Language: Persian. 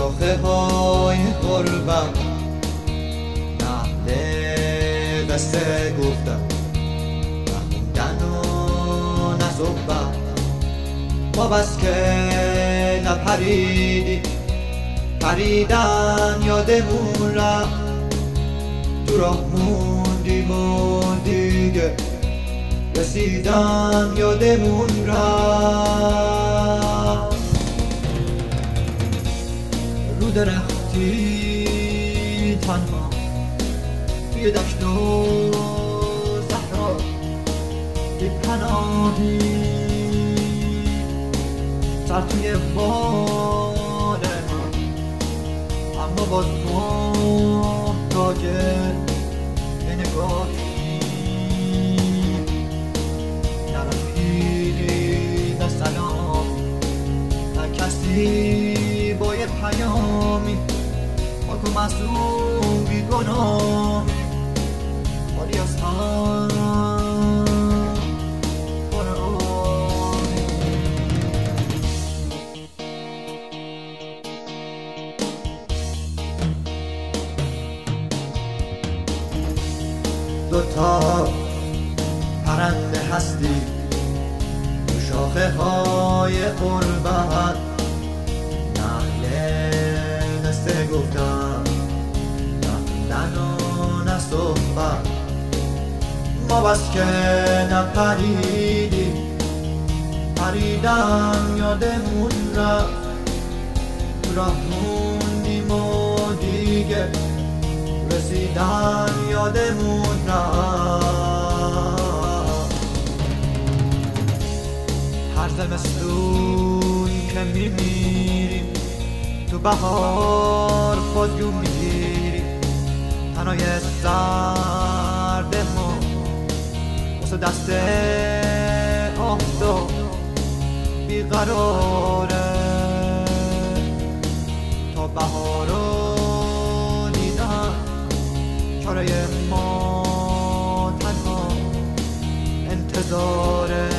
شاخه های قربم نهل قصه گفتم، نخوندن و نه صحبت. ما بس که نپریدی پریدن یادمون رفت، تو راه موندیم و دیگه رسیدن یادمون رفت. رو درختی تنها توی دشت و صحرا بی پناهی، سر توی بال من اما باز محتاج به نگاهی. نرسیدی نه سلام نه کسی با یه پیامی، پاک و معصوم بی گناه خالی از هم دوتا پرنده هستی تو شاخه های قربت، نهل قصه گفتم، نخوندن و نه صحبت. ما بس که نپریدیم پریدن یادمون رفت، راه موندیم و دیگه رسیدن یادمون رفت. هر زمستون که میمیریم تو بهار بازجو میگیریم، تنهای سرد ما واسه دست آفتاب بیقراره. تا بهار رو دیدن چاره ما تنها انتظاره.